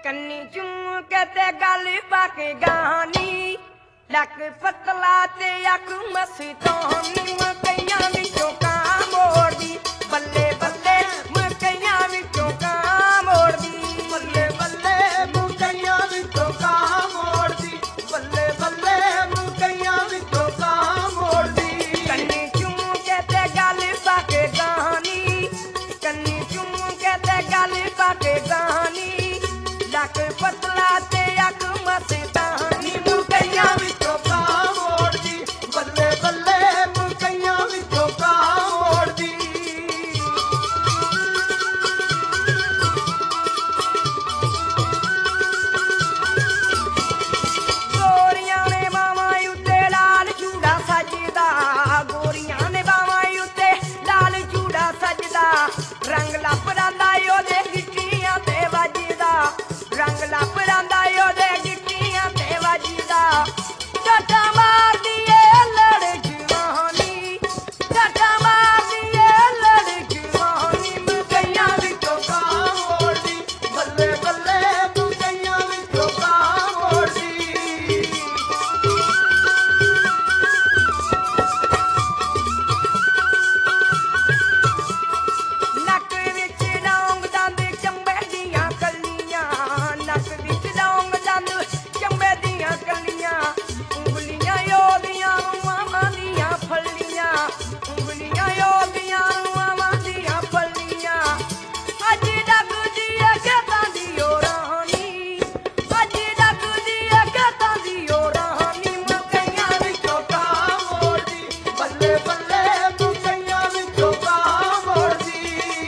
कन्नी चूं कहते गल पाके गानी लक पतला ते अख मस्तानी मकैया विचों कां मोड़दी बल्ले बल्ले मकैया विचों कां मोड़दी बल्ले बल्ले मुकैया विचों कां मोड़दी बल्ले बल्ले मुकैया विचों कां मोड़दी कन्नी चूं कहते गल पाके गानी कन्नी चूं कहते गल पाके गानी लक पतला ते अख मस्तानी मुकैया विचों कां मोड़दी बल्ले बल्ले मुकैया विचों कां मोड़दी गोरियां ने बावां उत्ते लाल चूड़ा सजदा गोरियां ने बावां उत्ते लाल चूड़ा सजदा रंग लपरांदा ओदे गिट्टियां ते वजदा रंग लपरांदा ओदे गिट्टियां ते वजदा टटा मारदी ए लड़ जवानी टटा मारदी ए लड़ जवानी मुकैया विचों कां मोड़दी बल्ले बल्ले मुकैया विचों कां मोड़दी नक विच लौंग दंद चंबे दियां कलियां नक विच लौंग दंद चंबे दियां कलियां ਉਂਗਲੀਆਂ ਉਹਦੀਆਂ ਮਾਵਾਂ ਦੀਆਂ ਫਲੀਆਂ ਉਂਗਲੀਆਂ ਉਹਦੀਆਂ ਮਾਵਾਂ ਦੀਆਂ ਫਲੀਆਂ ਅੱਜ ਲੱਗਦੀ ਏ ਖੇਤਾਂ ਦੀ ਓ ਰਾਣੀ ਅੱਜ ਲੱਗਦੀ ਏ ਖੇਤਾਂ ਦੀ ਓ ਰਾਣੀ ਮਕਈਆਂ विचों कां मोड़दी बल्ले बल्ले मुकैया विचों कां मोड़दी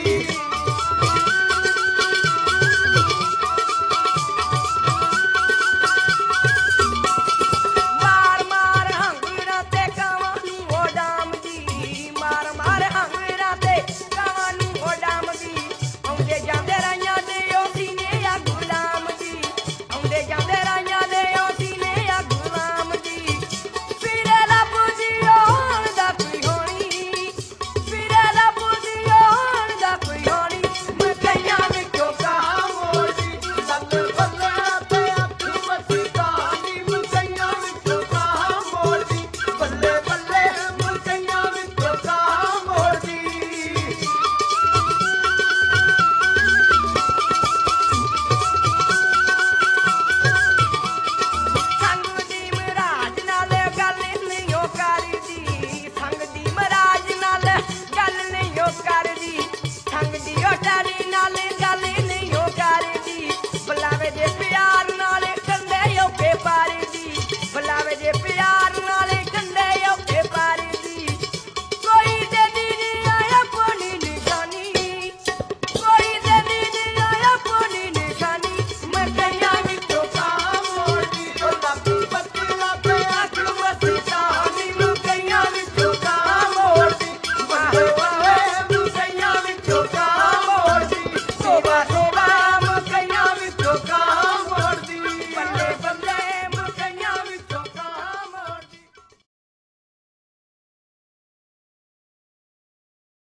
ਮਾਰ ਮਾਰ ਹੰਗਰਾਂ ਤੇ ਕਾਵਾਂ ਨੂੰ ਓ ਡਾਮਦੀ ਮਾਰ ਮਾਰ ਹੰਗਰਾਂ ਤੇ ਕਾਵਾਂ ਨੂੰ ਓ ਡਾਮਦੀ ਆਉਂਦੇ ਜਾਂਦੇ ਰਾਈਆਂ ਦੇ ਓ ਸੀਨੇ ਆ ਗੁਲਾਮ ਦੀ ਆਉਂਦੇ ਜਾਂਦੇ ਰਾਈਆਂ ਦੇ ਓ ਸੀਨੇ ਆ ਗੁਲਾਮ ਦੀ ਫਿਰੇ ਲੱਭਦੀ ਹੋਣ ਦਾ ਕੋਈ ਹੋਣੀ ਫਿਰੇ ਲੱਭਦੀ ਹੋਣ ਦਾ ਕੋਈ ਹੋਣੀ ਮਕਈਆਂ ਵਿੱਚੋਂ कां मोड़दी बल्ले बल्ले ते अख मस्तानी मुकैया विचों कां मोड़दी बल्ले बल्ले मुकैया विचों कां मोड़दी ਸੰਗ ਦੀ ਮਹਾਰਾਜ ਨਾਲ ਗੱਲ ਨਹੀਂ ਓ ਕਰਦੀ ਸੰਗ ਦੀ ਮਹਾਰਾਜ ਨਾਲ ਗੱਲ ਨਹੀਂ ਓ ਕਰਦੀ ਸੰਗ ਦੀ ਓ ਡਰੀ